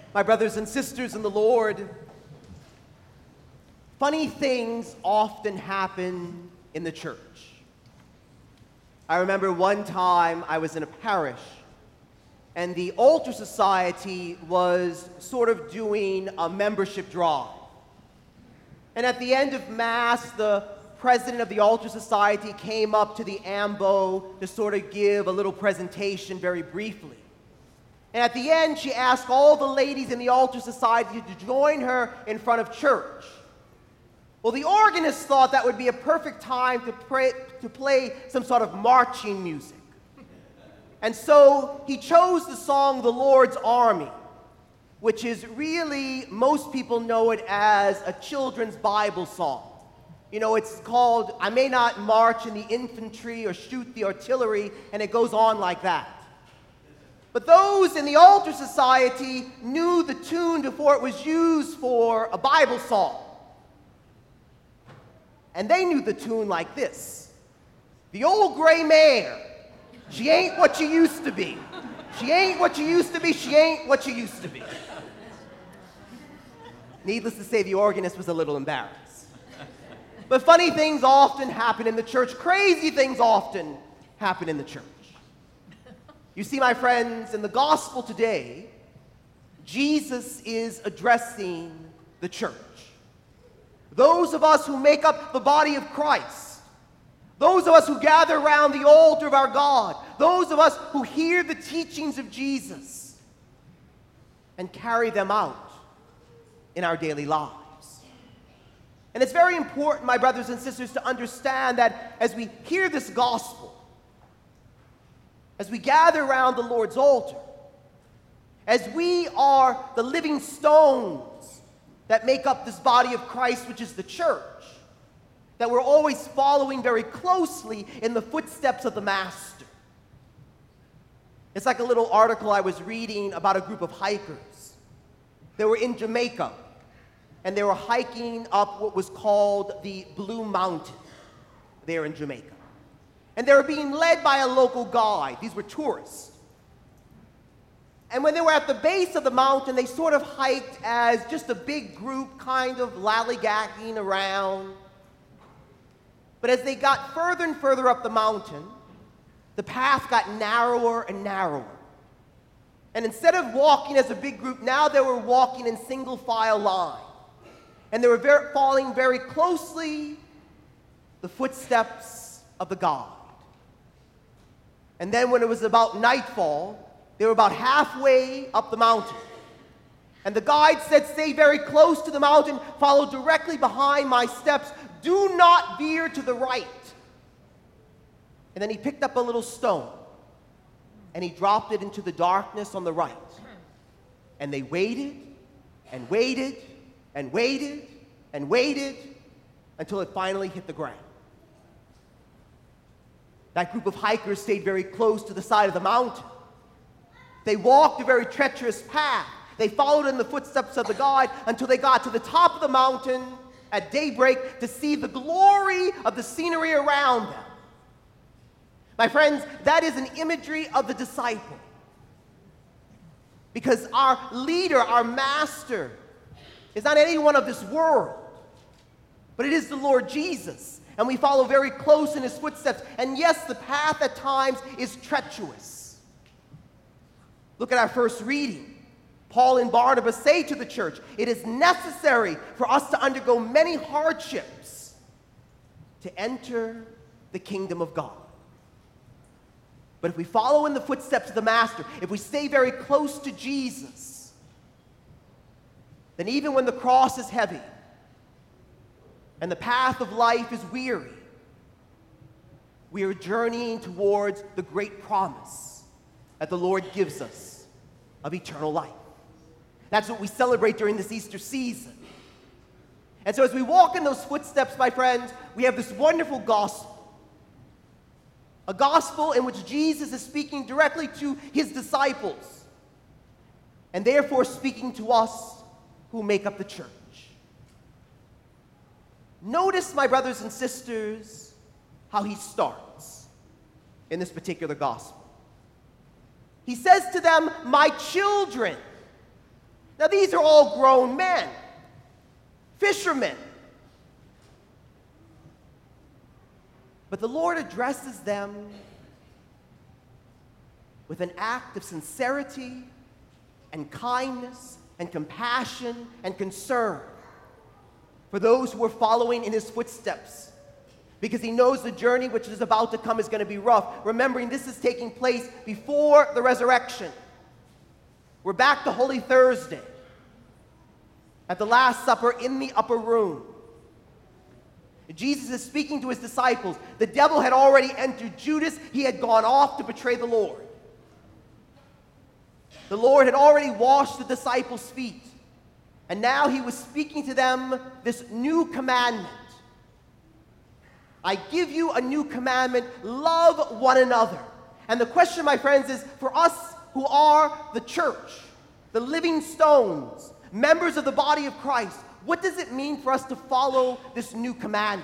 My brothers and sisters in the Lord, funny things often happen in the church. I remember one time I was in a parish, and the Altar Society was sort of doing a membership drive. And at the end of Mass, the president of the Altar Society came up to the ambo to sort of give a little presentation very briefly. And at the end, she asked all the ladies in the Altar Society to join her in front of church. Well, the organist thought that would be a perfect time to play some sort of marching music. And so he chose the song, The Lord's Army, which is really, most people know it as a children's Bible song. You know, it's called, I may not march in the infantry or shoot the artillery, and it goes on like that. But those in the Altar Society knew the tune before it was used for a Bible song. And they knew the tune like this. The old gray mare, she ain't what you used to be. She ain't what you used to be, she ain't what you used to be. Needless to say, the organist was a little embarrassed. But funny things often happen in the church. Crazy things often happen in the church. You see, my friends, in the gospel today, Jesus is addressing the church. Those of us who make up the body of Christ. Those of us who gather around the altar of our God. Those of us who hear the teachings of Jesus and carry them out in our daily lives. And it's very important, my brothers and sisters, to understand that as we hear this gospel, as we gather around the Lord's altar, as we are the living stones that make up this body of Christ, which is the church, that we're always following very closely in the footsteps of the Master. It's like a little article I was reading about a group of hikers. They were in Jamaica, and they were hiking up what was called the Blue Mountain there in Jamaica. And they were being led by a local guide. These were tourists. And when they were at the base of the mountain, they sort of hiked as just a big group, kind of lollygagging around. But as they got further and further up the mountain, the path got narrower and narrower. And instead of walking as a big group, now they were walking in single file line. And they were following very closely the footsteps of the guide. And then when it was about nightfall, they were about halfway up the mountain. And the guide said, "Stay very close to the mountain, follow directly behind my steps. Do not veer to the right." And then he picked up a little stone, and he dropped it into the darkness on the right. And they waited, and waited, and waited, and waited, until it finally hit the ground. That group of hikers stayed very close to the side of the mountain. They walked a very treacherous path. They followed in the footsteps of the guide until they got to the top of the mountain at daybreak to see the glory of the scenery around them. My friends, that is an imagery of the disciple. Because our leader, our master, is not anyone of this world, but it is the Lord Jesus. And we follow very close in his footsteps. And yes, the path at times is treacherous. Look at our first reading. Paul and Barnabas say to the church, it is necessary for us to undergo many hardships to enter the kingdom of God. But if we follow in the footsteps of the Master, if we stay very close to Jesus, then even when the cross is heavy and the path of life is weary, we are journeying towards the great promise that the Lord gives us of eternal life. That's what we celebrate during this Easter season. And so as we walk in those footsteps, my friends, we have this wonderful gospel. A gospel in which Jesus is speaking directly to his disciples, and therefore speaking to us who make up the church. Notice, my brothers and sisters, how he starts in this particular gospel. He says to them, "My children, Now, these are all grown men, fishermen. But the Lord addresses them with an act of sincerity and kindness and compassion and concern for those who are following in his footsteps, because he knows the journey which is about to come is going to be rough, remembering this is taking place before the resurrection. We're back to Holy Thursday, at the Last Supper in the upper room. Jesus is speaking to his disciples. The devil had already entered Judas. He had gone off to betray the Lord. The Lord had already washed the disciples' feet. And now he was speaking to them this new commandment. I give you a new commandment, love one another. And the question, my friends, is for us who are the church, the living stones, members of the body of Christ, what does it mean for us to follow this new commandment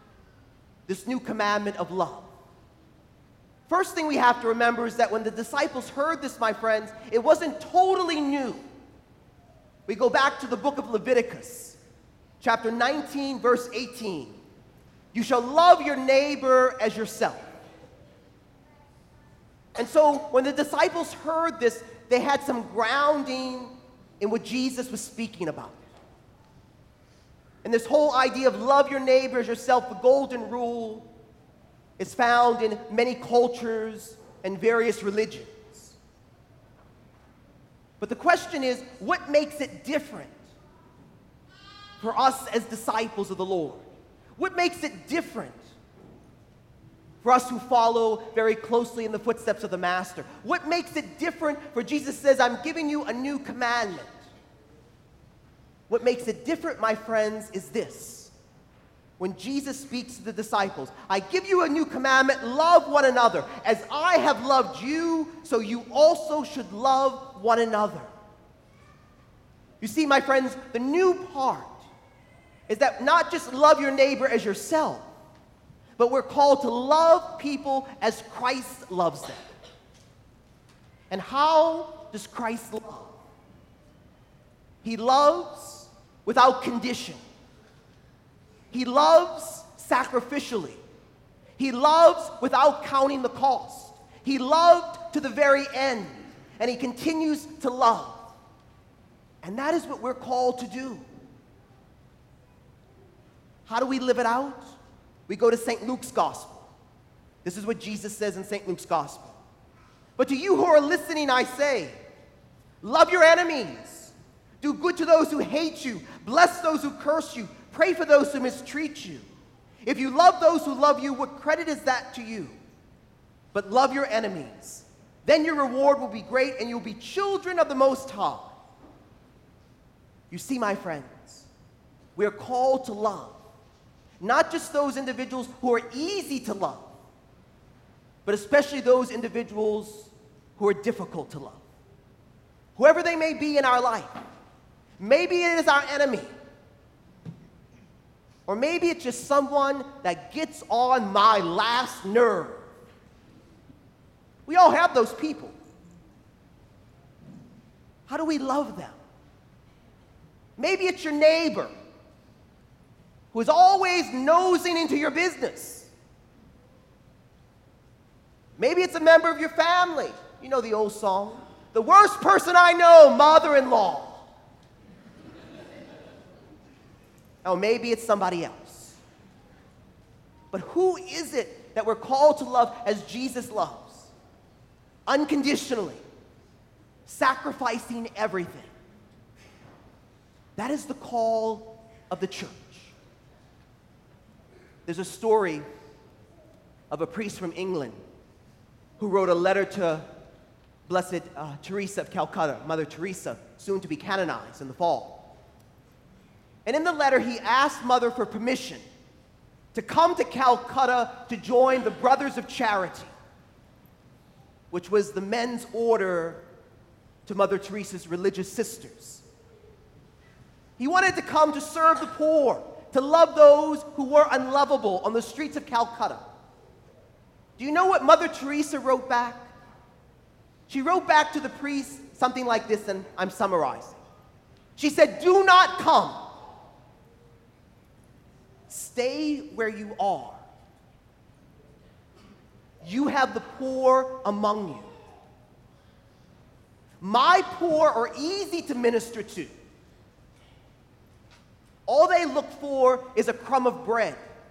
of love? First thing we have to remember is that when the disciples heard this, my friends, it wasn't totally new. We go back to the book of Leviticus, chapter 19, verse 18. You shall love your neighbor as yourself. And so when the disciples heard this, they had some grounding in what Jesus was speaking about. And this whole idea of love your neighbor as yourself, the golden rule, is found in many cultures and various religions. But the question is, what makes it different for us as disciples of the Lord? What makes it different for us who follow very closely in the footsteps of the Master? What makes it different for Jesus says, I'm giving you a new commandment? What makes it different, my friends, is this. When Jesus speaks to the disciples, I give you a new commandment, love one another. As I have loved you, so you also should love one another. You see, my friends, the new part is that not just love your neighbor as yourself, but we're called to love people as Christ loves them. And how does Christ love? He loves without condition. He loves sacrificially. He loves without counting the cost. He loved to the very end, and he continues to love. And that is what we're called to do. How do we live it out? We go to St. Luke's Gospel. This is what Jesus says in St. Luke's Gospel. But to you who are listening, I say, love your enemies. Do good to those who hate you. Bless those who curse you. Pray for those who mistreat you. If you love those who love you, what credit is that to you? But love your enemies. Then your reward will be great, and you'll be children of the Most High. You see, my friends, we are called to love. Not just those individuals who are easy to love, but especially those individuals who are difficult to love. Whoever they may be in our life. Maybe it is our enemy. Or maybe it's just someone that gets on my last nerve. We all have those people. How do we love them? Maybe it's your neighbor who is always nosing into your business. Maybe it's a member of your family. You know the old song, the worst person I know, mother-in-law. Oh, maybe it's somebody else. But who is it that we're called to love as Jesus loves? Unconditionally, sacrificing everything. That is the call of the church. There's a story of a priest from England who wrote a letter to Blessed Teresa of Calcutta, Mother Teresa, soon to be canonized in the fall. And in the letter, he asked Mother for permission to come to Calcutta to join the Brothers of Charity, which was the men's order to Mother Teresa's religious sisters. He wanted to come to serve the poor, to love those who were unlovable on the streets of Calcutta. Do you know what Mother Teresa wrote back? She wrote back to the priest something like this, and I'm summarizing. She said, do not come. Stay where you are. You have the poor among you. My poor are easy to minister to. All they look for is a crumb of bread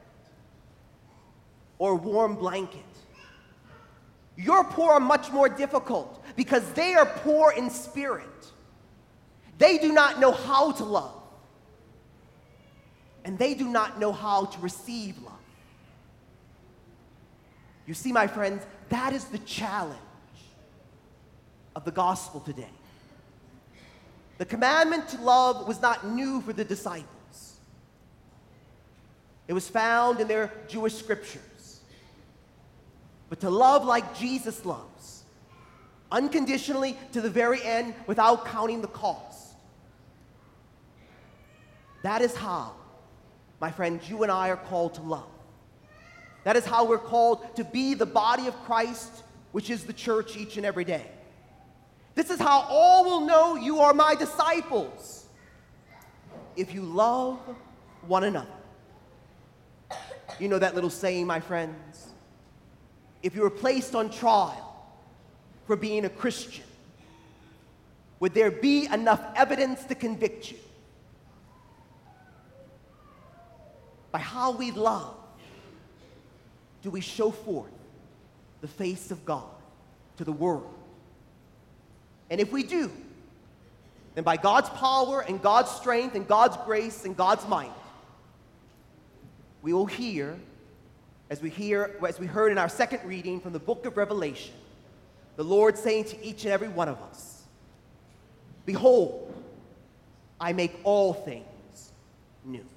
or a warm blanket. Your poor are much more difficult because they are poor in spirit. They do not know how to love. And they do not know how to receive love. You see, my friends, that is the challenge of the gospel today. The commandment to love was not new for the disciples. It was found in their Jewish scriptures. But to love like Jesus loves, unconditionally to the very end without counting the cost, that is how, my friends, you and I are called to love. That is how we're called to be the body of Christ, which is the church each and every day. This is how all will know you are my disciples, if you love one another. You know that little saying, my friends? If you were placed on trial for being a Christian, would there be enough evidence to convict you? By how we love, do we show forth the face of God to the world? And if we do, then by God's power and God's strength and God's grace and God's might, we will hear, as we heard in our second reading from the book of Revelation, the Lord saying to each and every one of us, behold, I make all things new.